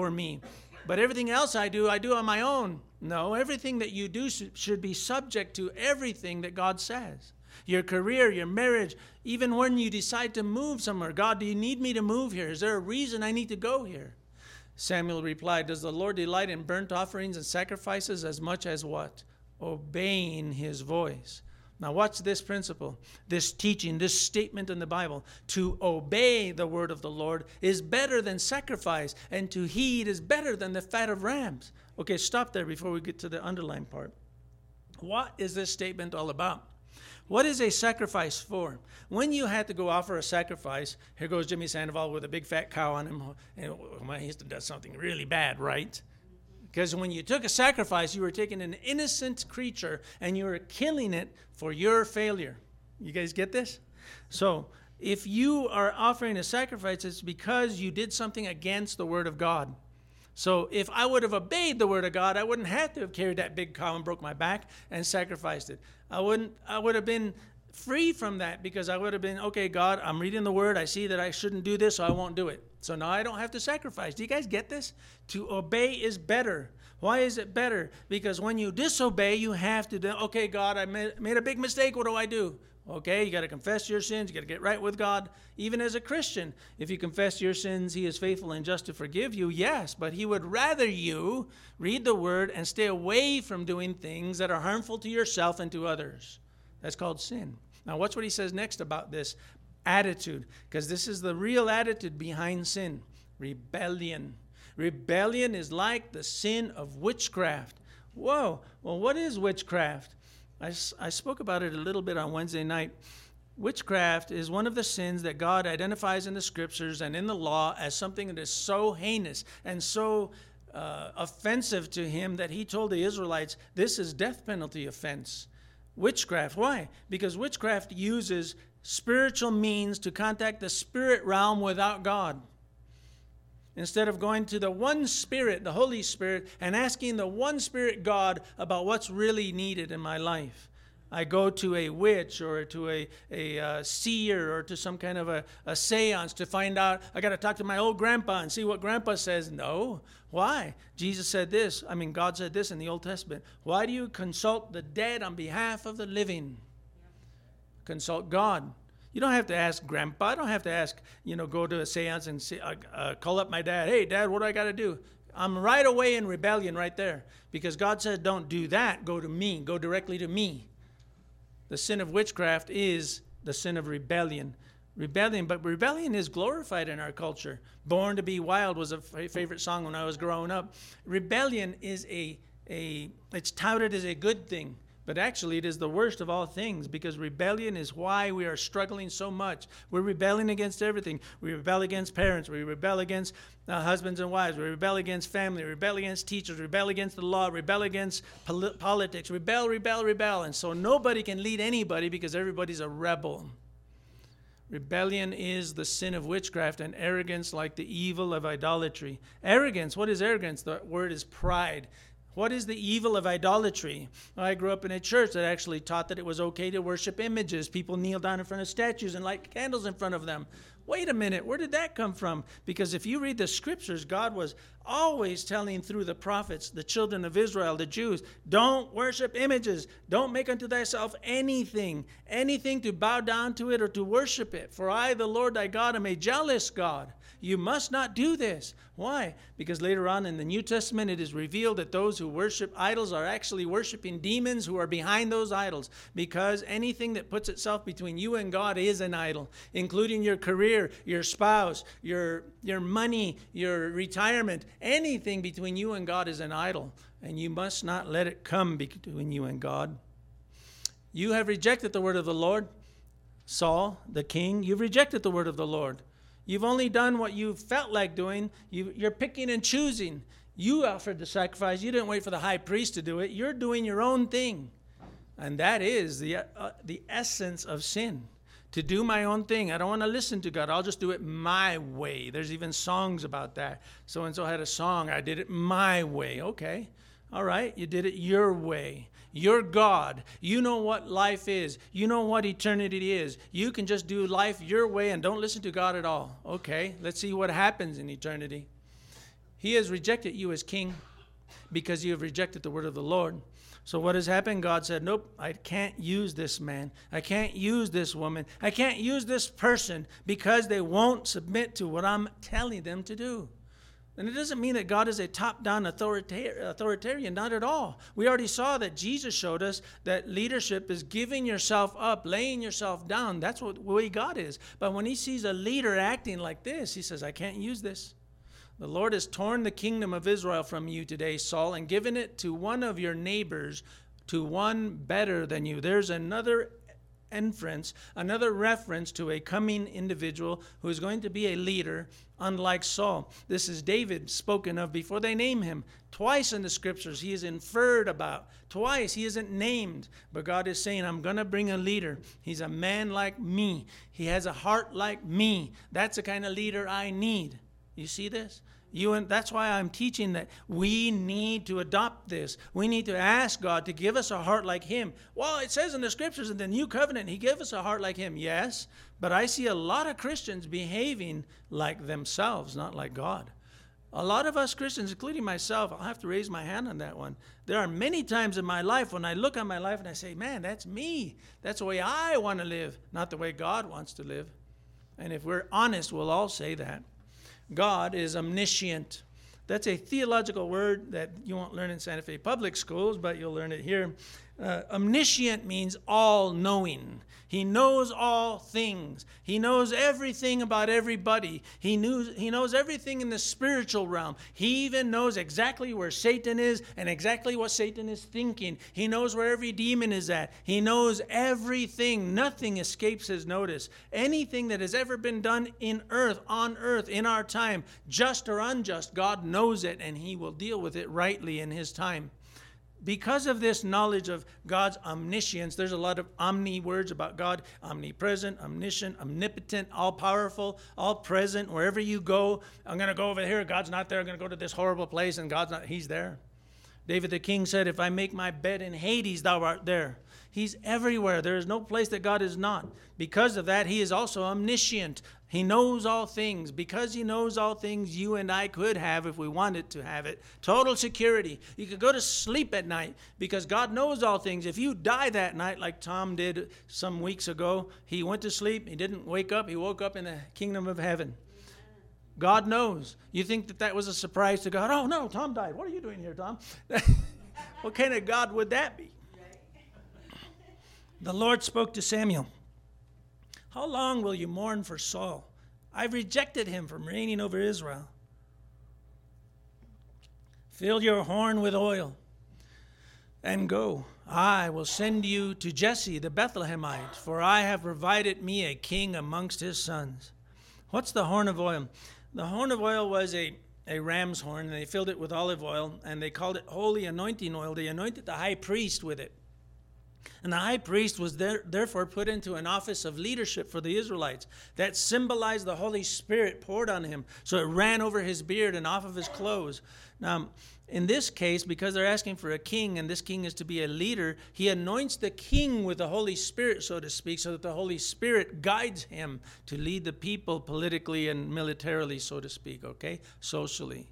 But everything else I do on my own. No, everything that you do should be subject to everything that God says. Your career, your marriage, even when you decide to move somewhere. God, do you need me to move here? Is there a reason I need to go here? Samuel replied, does the Lord delight in burnt offerings and sacrifices as much as what? Obeying his voice. Now watch this principle, this teaching, this statement in the Bible. To obey the word of the Lord is better than sacrifice, and to heed is better than the fat of rams. Okay, stop there before we get to the underlined part. What is this statement all about? What is a sacrifice for? When you had to go offer a sacrifice, here goes Jimmy Sandoval with a big fat cow on him, and he has to do something really bad, right? Because when you took a sacrifice, you were taking an innocent creature and you were killing it for your failure. You guys get this? So if you are offering a sacrifice, it's because you did something against the word of God. So if I would have obeyed the word of God, I wouldn't have to have carried that big cow and broke my back and sacrificed it. I would have been free from that, because I would have been, okay, God, I'm reading the word. I see that I shouldn't do this, so I won't do it. So now I don't have to sacrifice. Do you guys get this? To obey is better. Why is it better? Because when you disobey, you have to do, okay, God, I made a big mistake. What do I do? Okay, you got to confess your sins. You got to get right with God. Even as a Christian, if you confess your sins, he is faithful and just to forgive you. Yes, but he would rather you read the word and stay away from doing things that are harmful to yourself and to others. That's called sin. Now, watch what he says next about this attitude, because this is the real attitude behind sin. Rebellion. Rebellion is like the sin of witchcraft. Whoa. Well, what is witchcraft? I spoke about it a little bit on Wednesday night. Witchcraft is one of the sins that God identifies in the scriptures and in the law as something that is so heinous and so offensive to him that he told the Israelites, this is death penalty offense. Witchcraft. Why? Because witchcraft uses spiritual means to contact the spirit realm without God. Instead of going to the one Spirit, the Holy Spirit, and asking the one Spirit God about what's really needed in my life, I go to a witch or to a seer or to some kind of a seance to find out. I got to talk to my old grandpa and see what grandpa says. No. Why? Jesus said this. God said this in the Old Testament. Why do you consult the dead on behalf of the living? Consult God. You don't have to ask grandpa. I don't have to ask, go to a seance and say, call up my dad. Hey, Dad, what do I got to do? I'm right away in rebellion right there, because God said, don't do that. Go to me. Go directly to me. The sin of witchcraft is the sin of rebellion. But rebellion is glorified in our culture. Born to be Wild was a favorite song when I was growing up. Rebellion is it's touted as a good thing. But actually, it is the worst of all things, because rebellion is why we are struggling so much. We're rebelling against everything. We rebel against parents. We rebel against husbands and wives. We rebel against family. We rebel against teachers. We rebel against the law. We rebel against politics. Rebel. And so nobody can lead anybody because everybody's a rebel. Rebellion is the sin of witchcraft, and arrogance like the evil of idolatry. Arrogance, what is arrogance? The word is pride. What is the evil of idolatry? I grew up in a church that actually taught that it was okay to worship images. People kneel down in front of statues and light candles in front of them. Wait a minute, where did that come from? Because if you read the scriptures, God was always telling through the prophets, the children of Israel, the Jews, don't worship images. Don't make unto thyself anything to bow down to it or to worship it. For I, the Lord thy God, am a jealous God. You must not do this. Why? Because later on in the New Testament, it is revealed that those who worship idols are actually worshiping demons who are behind those idols. Because anything that puts itself between you and God is an idol, including your career, your spouse, your money, your retirement. Anything between you and God is an idol, and you must not let it come between you and God. You have rejected the word of the Lord. Saul, the king, you've rejected the word of the Lord. You've only done what you felt like doing. You're picking and choosing. You offered the sacrifice. You didn't wait for the high priest to do it. You're doing your own thing. And that is the essence of sin. To do my own thing. I don't want to listen to God. I'll just do it my way. There's even songs about that. So-and-so had a song. I did it my way. Okay. All right. You did it your way. You're God. You know what life is. You know what eternity is. You can just do life your way and don't listen to God at all. Okay, let's see what happens in eternity. He has rejected you as king because you have rejected the word of the Lord. So what has happened? God said, nope, I can't use this man. I can't use this woman. I can't use this person because they won't submit to what I'm telling them to do. And it doesn't mean that God is a top-down authoritarian, not at all. We already saw that Jesus showed us that leadership is giving yourself up, laying yourself down. That's what the way God is. But when he sees a leader acting like this, he says, I can't use this. The Lord has torn the kingdom of Israel from you today, Saul, and given it to one of your neighbors, to one better than you. There's another inference, another reference to a coming individual who is going to be a leader, unlike Saul. This is David spoken of before they name him. Twice in the scriptures he is inferred about. Twice he isn't named, but God is saying, I'm going to bring a leader. He's a man like me. He has a heart like me. That's the kind of leader I need. You see this? That's why I'm teaching that we need to adopt this. We need to ask God to give us a heart like him. Well, it says in the scriptures in the New Covenant, he gave us a heart like him. Yes, but I see a lot of Christians behaving like themselves, not like God. A lot of us Christians, including myself, I'll have to raise my hand on that one. There are many times in my life when I look at my life and I say, man, that's me. That's the way I want to live, not the way God wants to live. And if we're honest, we'll all say that. God is omniscient. That's a theological word that you won't learn in Santa Fe public schools, but you'll learn it here. Omniscient means all-knowing. He knows all things. He knows everything about everybody. He knows everything in the spiritual realm. He even knows exactly where Satan is and exactly what Satan is thinking. He knows where every demon is at. He knows everything. Nothing escapes his notice. Anything that has ever been done on earth, in our time, just or unjust, God knows it, and he will deal with it rightly in his time. Because of this knowledge of God's omniscience, there's a lot of omni words about God: omnipresent, omniscient, omnipotent, all-powerful, all-present. Wherever you go, I'm going to go over here, God's not there. I'm going to go to this horrible place, and God's not. He's there. David the king said, if I make my bed in Hades, thou art there. He's everywhere. There is no place that God is not. Because of that, he is also omniscient. He knows all things. Because he knows all things, you and I could have, if we wanted to have it, total security. You could go to sleep at night because God knows all things. If you die that night, like Tom did some weeks ago, he went to sleep, he didn't wake up, he woke up in the kingdom of heaven. God knows. You think that was a surprise to God? Oh, no, Tom died. What are you doing here, Tom? What kind of God would that be? The Lord spoke to Samuel. How long will you mourn for Saul? I've rejected him from reigning over Israel. Fill your horn with oil and go. I will send you to Jesse the Bethlehemite, for I have provided me a king amongst his sons. What's the horn of oil? The horn of oil was a ram's horn, and they filled it with olive oil, and they called it holy anointing oil. They anointed the high priest with it. And the high priest was therefore put into an office of leadership for the Israelites. That symbolized the Holy Spirit poured on him. So it ran over his beard and off of his clothes. Now, in this case, because they're asking for a king, and this king is to be a leader, he anoints the king with the Holy Spirit, so to speak, so that the Holy Spirit guides him to lead the people politically and militarily, so to speak, okay? Socially.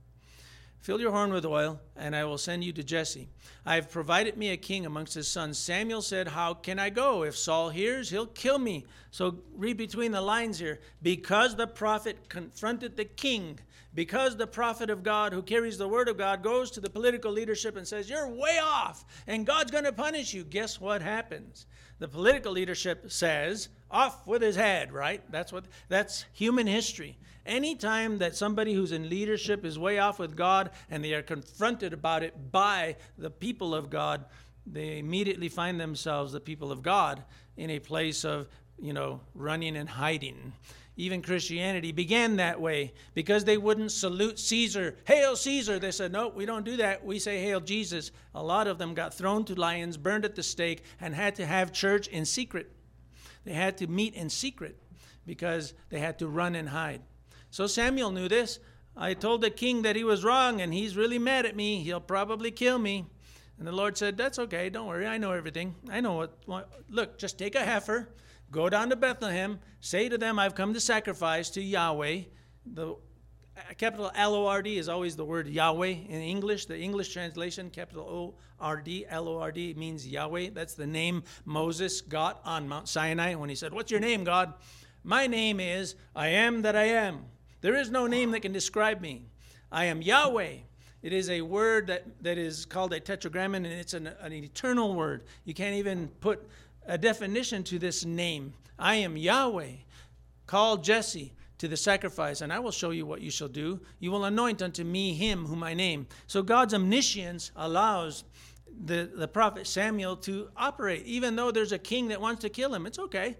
Fill your horn with oil, and I will send you to Jesse. I have provided me a king amongst his sons. Samuel said, how can I go? If Saul hears, he'll kill me. So read between the lines here. Because the prophet confronted the king, because the prophet of God who carries the word of God goes to the political leadership and says, you're way off, and God's going to punish you. Guess what happens? The political leadership says, off with his head, right? That's human history. Anytime that somebody who's in leadership is way off with God and they are confronted about it by the people of God, they immediately find themselves, the people of God, in a place of, running and hiding. Even Christianity began that way because they wouldn't salute Caesar. Hail Caesar! They said, no, we don't do that. We say hail Jesus. A lot of them got thrown to lions, burned at the stake, and had to have church in secret. They had to meet in secret because they had to run and hide. So Samuel knew this. I told the king that he was wrong, and he's really mad at me. He'll probably kill me. And the Lord said, that's okay. Don't worry. I know everything. I know what. Look, just take a heifer, go down to Bethlehem, say to them, I've come to sacrifice to Yahweh. The capital L-O-R-D is always the word Yahweh in English. The English translation, capital O-R-D, L-O-R-D, means Yahweh. That's the name Moses got on Mount Sinai when he said, what's your name, God? My name is I am that I am. There is no name that can describe me. I am Yahweh. It is a word that is called a tetragrammaton, and it's an eternal word. You can't even put a definition to this name. I am Yahweh. Call Jesse to the sacrifice, and I will show you what you shall do. You will anoint unto me him whom I name. So God's omniscience allows the prophet Samuel to operate. Even though there's a king that wants to kill him, it's okay.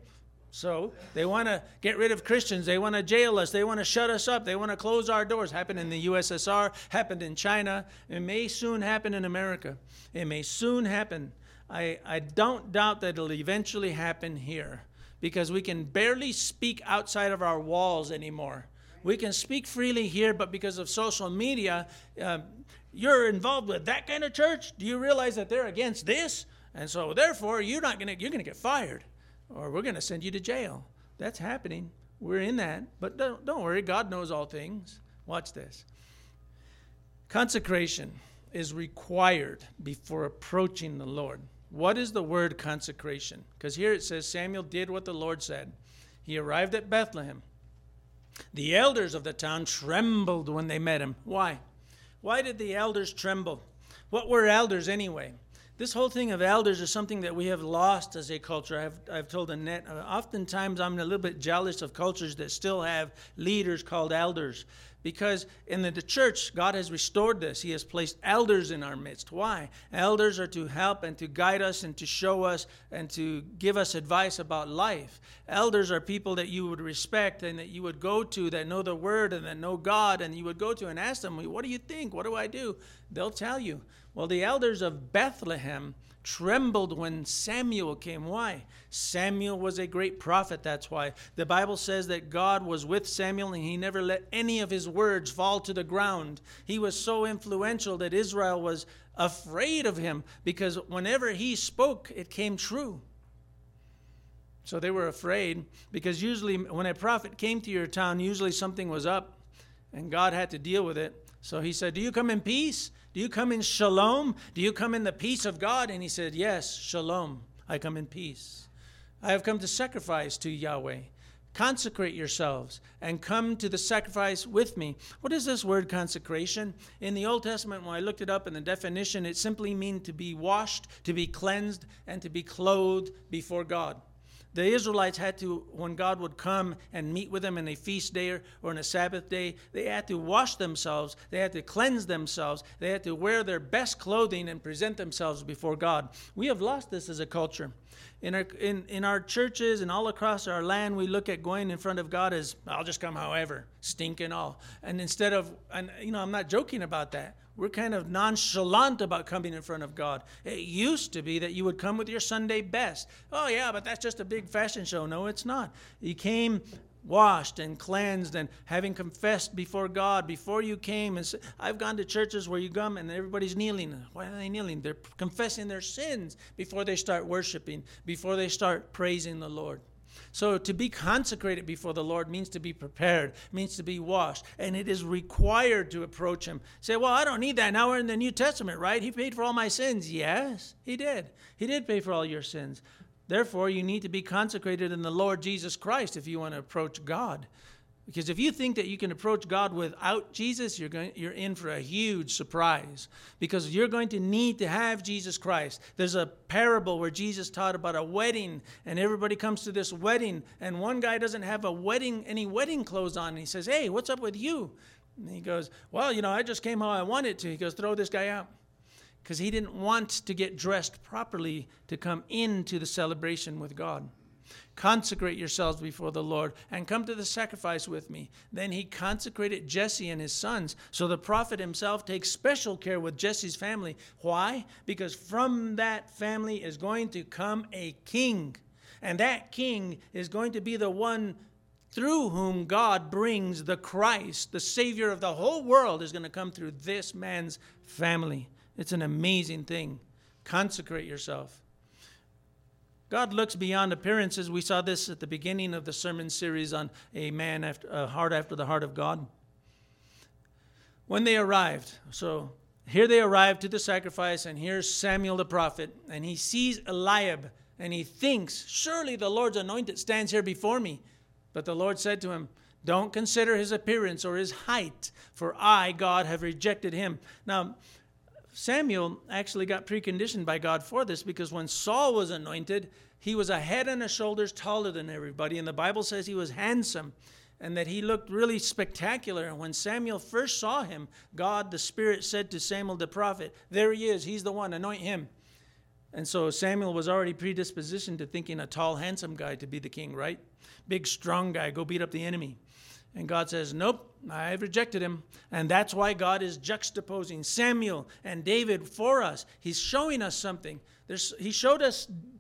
So they want to get rid of Christians. They want to jail us. They want to shut us up. They want to close our doors. Happened in the USSR, happened in China. It may soon happen in America. It may soon happen. I don't doubt that it'll eventually happen here because we can barely speak outside of our walls anymore. We can speak freely here, but because of social media, you're involved with that kind of church. Do you realize that they're against this? And so therefore, you're going to get fired, or we're going to send you to jail. That's happening. We're in that. But don't worry. God knows all things. Watch this. Consecration is required before approaching the Lord. What is the word consecration? Because here it says Samuel did what the Lord said. He arrived at Bethlehem. The elders of the town trembled when they met him. Why? Why did the elders tremble? What were elders anyway? This whole thing of elders is something that we have lost as a culture. I've told Annette, oftentimes I'm a little bit jealous of cultures that still have leaders called elders. Because in the church, God has restored this. He has placed elders in our midst. Why? Elders are to help and to guide us and to show us and to give us advice about life. Elders are people that you would respect and that you would go to, that know the Word and that know God, and you would go to and ask them, what do you think? What do I do? They'll tell you. Well, the elders of Bethlehem trembled when Samuel came. Why? Samuel was a great prophet, that's why. The Bible says that God was with Samuel and he never let any of his words fall to the ground. He was so influential that Israel was afraid of him because whenever he spoke, it came true. So they were afraid because usually when a prophet came to your town, usually something was up and God had to deal with it. So he said, do you come in peace? Do you come in shalom? Do you come in the peace of God? And he said, yes, shalom. I come in peace. I have come to sacrifice to Yahweh. Consecrate yourselves and come to the sacrifice with me. What is this word consecration? In the Old Testament, when I looked it up in the definition, it simply means to be washed, to be cleansed, and to be clothed before God. The Israelites had to, when God would come and meet with them in a feast day or on a Sabbath day, they had to wash themselves. They had to cleanse themselves. They had to wear their best clothing and present themselves before God. We have lost this as a culture. In our churches and all across our land, we look at going in front of God as, I'll just come however, stink and all. And instead of, and I'm not joking about that. We're kind of nonchalant about coming in front of God. It used to be that you would come with your Sunday best. Oh, yeah, but that's just a big fashion show. No, it's not. You came washed and cleansed and having confessed before God before you came. And I've gone to churches where you come and everybody's kneeling. Why are they kneeling? They're confessing their sins before they start worshiping, before they start praising the Lord. So to be consecrated before the Lord means to be prepared, means to be washed, and it is required to approach him. Say, well, I don't need that. Now we're in the New Testament, right? He paid for all my sins. Yes, he did. He did pay for all your sins. Therefore, you need to be consecrated in the Lord Jesus Christ if you want to approach God. Because if you think that you can approach God without Jesus, you're in for a huge surprise. Because you're going to need to have Jesus Christ. There's a parable where Jesus taught about a wedding, and everybody comes to this wedding, and one guy doesn't have any wedding clothes on. And he says, hey, what's up with you? And he goes, well, I just came how I wanted to. He goes, throw this guy out. Because he didn't want to get dressed properly to come into the celebration with God. Consecrate yourselves before the Lord and come to the sacrifice with me. Then he consecrated Jesse and his sons. So the prophet himself takes special care with Jesse's family. Why? Because from that family is going to come a king. And that king is going to be the one through whom God brings the Christ. The Savior of the whole world is going to come through this man's family. It's an amazing thing. Consecrate yourself. God looks beyond appearances. We saw this at the beginning of the sermon series on a heart after the heart of God. When they arrived, so here they arrived to the sacrifice, and here's Samuel the prophet, and he sees Eliab, and he thinks, surely the Lord's anointed stands here before me. But the Lord said to him, don't consider his appearance or his height, for I, God, have rejected him. Now, Samuel actually got preconditioned by God for this because when Saul was anointed, he was a head and a shoulders taller than everybody. And the Bible says he was handsome and that he looked really spectacular. And when Samuel first saw him, God, the Spirit, said to Samuel the prophet, there he is. He's the one. Anoint him. And so Samuel was already predispositioned to thinking a tall, handsome guy to be the king, right? Big, strong guy. Go beat up the enemy. And God says, nope, I've rejected him. And that's why God is juxtaposing Samuel and David for us. He's showing us something. He showed us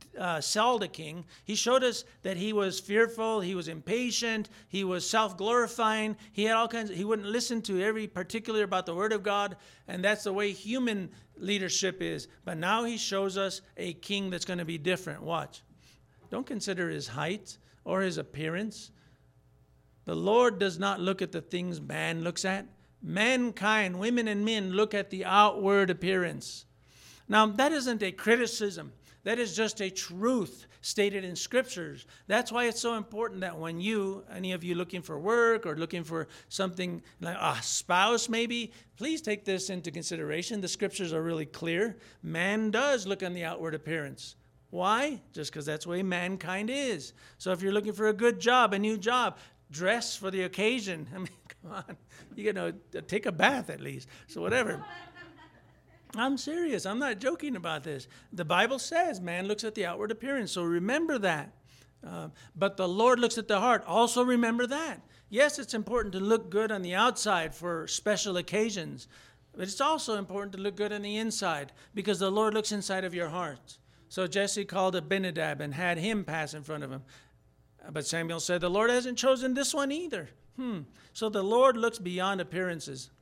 Saul the king. He showed us that he was fearful, he was impatient, he was self-glorifying. He had all kinds. He wouldn't listen to every particular about the Word of God, and that's the way human leadership is. But now he shows us a king that's going to be different. Watch. Don't consider his height or his appearance. The Lord does not look at the things man looks at. Mankind, women and men, look at the outward appearance. Now, that isn't a criticism. That is just a truth stated in Scriptures. That's why it's so important that when any of you looking for work or looking for something like a spouse maybe, please take this into consideration. The Scriptures are really clear. Man does look on the outward appearance. Why? Just because that's the way mankind is. So if you're looking for a good job, a new job, dress for the occasion. I mean, come on. You know, take a bath at least. So whatever. I'm serious. I'm not joking about this. The Bible says man looks at the outward appearance. So remember that. But the Lord looks at the heart. Also remember that. Yes, it's important to look good on the outside for special occasions. But it's also important to look good on the inside because the Lord looks inside of your heart. So Jesse called Abinadab and had him pass in front of him. But Samuel said, the Lord hasn't chosen this one either. So the Lord looks beyond appearances.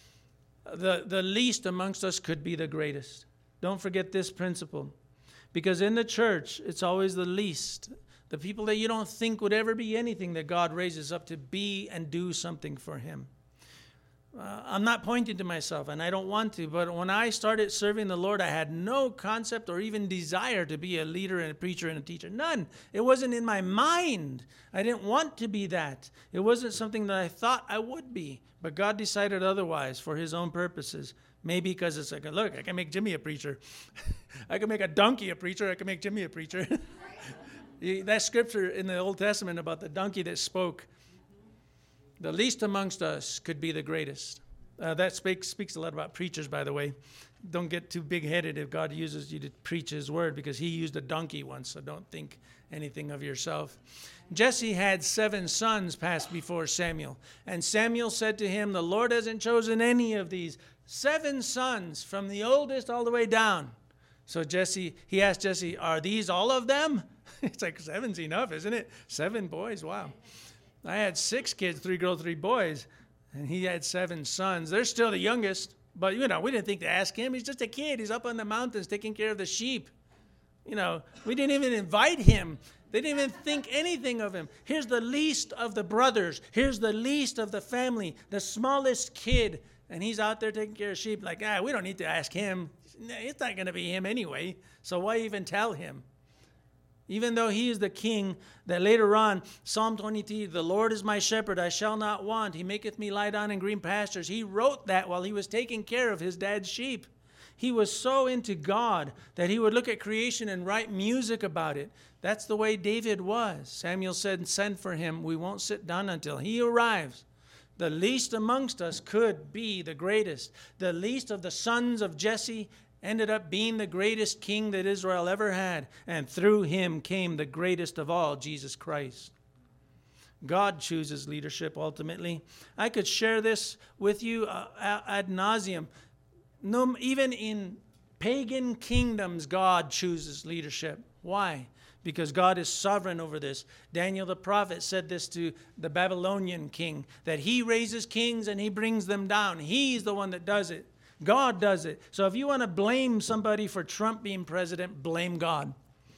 The least amongst us could be the greatest. Don't forget this principle. Because in the church, it's always the least. The people that you don't think would ever be anything that God raises up to be and do something for him. I'm not pointing to myself, and I don't want to, but when I started serving the Lord, I had no concept or even desire to be a leader and a preacher and a teacher. None. It wasn't in my mind. I didn't want to be that. It wasn't something that I thought I would be, but God decided otherwise for his own purposes. Maybe because it's like, look, I can make Jimmy a preacher. I can make a donkey a preacher. I can make Jimmy a preacher. That scripture in the Old Testament about the donkey that spoke. The least amongst us could be the greatest. That speaks a lot about preachers, by the way. Don't get too big-headed if God uses you to preach his word, because he used a donkey once, so don't think anything of yourself. Jesse had 7 sons pass before Samuel, and Samuel said to him, the Lord hasn't chosen any of these 7 sons from the oldest all the way down. So he asked Jesse, are these all of them? It's like 7's enough, isn't it? 7 boys, wow. I had 6 kids, 3 girls, 3 boys, and he had 7 sons. They're still the youngest, but, we didn't think to ask him. He's just a kid. He's up on the mountains taking care of the sheep. We didn't even invite him. They didn't even think anything of him. Here's the least of the brothers. Here's the least of the family, the smallest kid, and he's out there taking care of sheep like, we don't need to ask him. It's not going to be him anyway, so why even tell him? Even though he is the king that later on, Psalm 23, the Lord is my shepherd, I shall not want. He maketh me lie down in green pastures. He wrote that while he was taking care of his dad's sheep. He was so into God that he would look at creation and write music about it. That's the way David was. Samuel said, send for him. We won't sit down until he arrives. The least amongst us could be the greatest. The least of the sons of Jesse ended up being the greatest king that Israel ever had. And through him came the greatest of all, Jesus Christ. God chooses leadership ultimately. I could share this with you ad nauseum. No, even in pagan kingdoms, God chooses leadership. Why? Because God is sovereign over this. Daniel the prophet said this to the Babylonian king, that he raises kings and he brings them down. He's the one that does it. God does it. So if you want to blame somebody for Trump being president, blame God.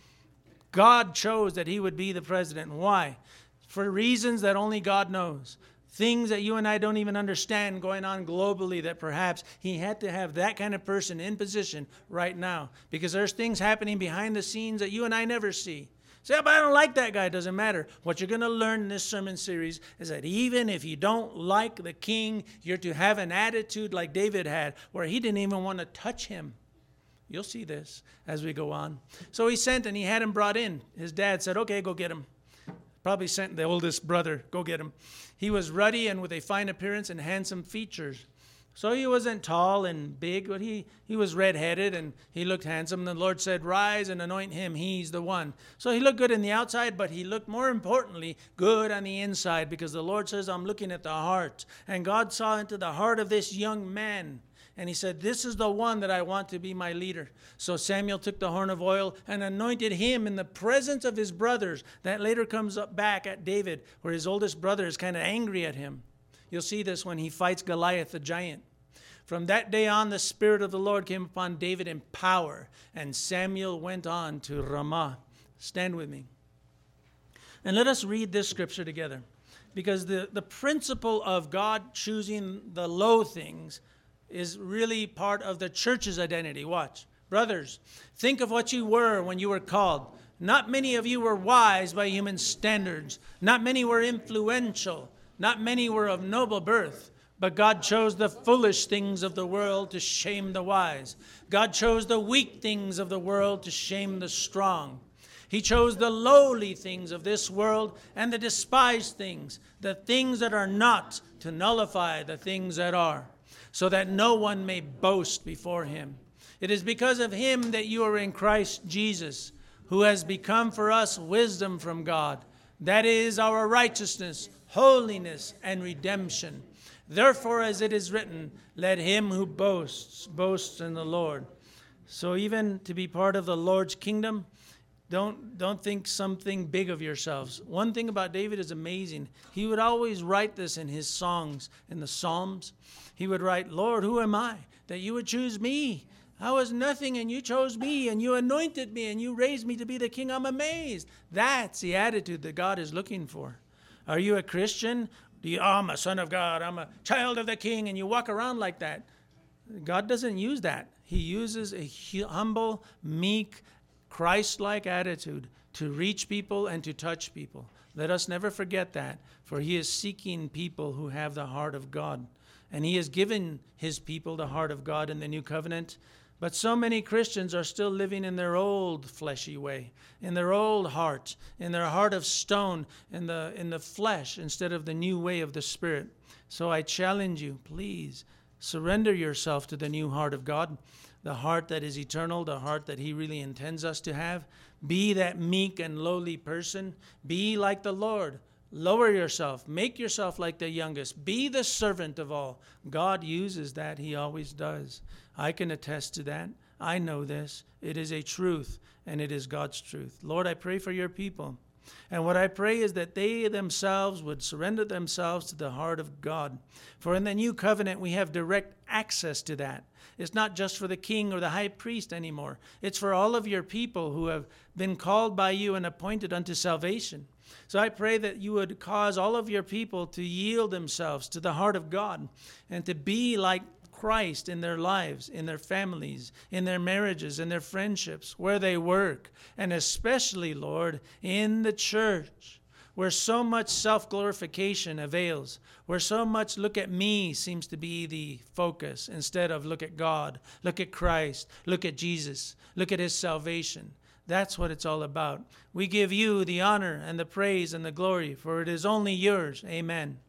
God chose that he would be the president. Why? For reasons that only God knows. Things that you and I don't even understand going on globally, that perhaps he had to have that kind of person in position right now. Because there's things happening behind the scenes that you and I never see. Say, but I don't like that guy. It doesn't matter. What you're going to learn in this sermon series is that even if you don't like the king, you're to have an attitude like David had, where he didn't even want to touch him. You'll see this as we go on. So he sent and he had him brought in. His dad said, okay, go get him. Probably sent the oldest brother, go get him. He was ruddy and with a fine appearance and handsome features. So he wasn't tall and big, but he was redheaded and he looked handsome. The Lord said, rise and anoint him. He's the one. So he looked good in the outside, but he looked more importantly good on the inside, because the Lord says, I'm looking at the heart. And God saw into the heart of this young man. And he said, this is the one that I want to be my leader. So Samuel took the horn of oil and anointed him in the presence of his brothers. That later comes up back at David, where his oldest brother is kind of angry at him. You'll see this when he fights Goliath, the giant. From that day on, the Spirit of the Lord came upon David in power, and Samuel went on to Ramah. Stand with me. And let us read this scripture together, because the principle of God choosing the low things is really part of the church's identity. Watch. Brothers, think of what you were when you were called. Not many of you were wise by human standards. Not many were influential. Not many were of noble birth. But God chose the foolish things of the world to shame the wise. God chose the weak things of the world to shame the strong. He chose the lowly things of this world and the despised things, the things that are not, to nullify the things that are, so that no one may boast before him. It is because of him that you are in Christ Jesus, who has become for us wisdom from God. That is our righteousness, holiness, and redemption. Therefore, as it is written, let him who boasts, boast in the Lord. So even to be part of the Lord's kingdom, don't think something big of yourselves. One thing about David is amazing. He would always write this in his songs, in the Psalms. He would write, Lord, who am I that you would choose me? I was nothing and you chose me and you anointed me and you raised me to be the king. I'm amazed. That's the attitude that God is looking for. Are you a Christian? I'm a son of God, I'm a child of the king, and you walk around like that? God doesn't use that. He uses a humble, meek, Christ-like attitude to reach people and to touch people. Let us never forget that, for he is seeking people who have the heart of God. And he has given his people the heart of God in the new covenant. But so many Christians are still living in their old fleshy way, in their old heart, in their heart of stone, in the flesh, instead of the new way of the Spirit. So I challenge you, please, surrender yourself to the new heart of God, the heart that is eternal, the heart that he really intends us to have. Be that meek and lowly person. Be like the Lord. Lower yourself. Make yourself like the youngest. Be the servant of all. God uses that. He always does. I can attest to that. I know this. It is a truth, and it is God's truth. Lord, I pray for your people. And what I pray is that they themselves would surrender themselves to the heart of God. For in the new covenant, we have direct access to that. It's not just for the king or the high priest anymore. It's for all of your people who have been called by you and appointed unto salvation. So I pray that you would cause all of your people to yield themselves to the heart of God and to be like Christ in their lives, in their families, in their marriages, in their friendships, where they work, and especially, Lord, in the church, where so much self-glorification avails, where so much look at me seems to be the focus instead of look at God, look at Christ, look at Jesus, look at his salvation. That's what it's all about. We give you the honor and the praise and the glory, for it is only yours. Amen.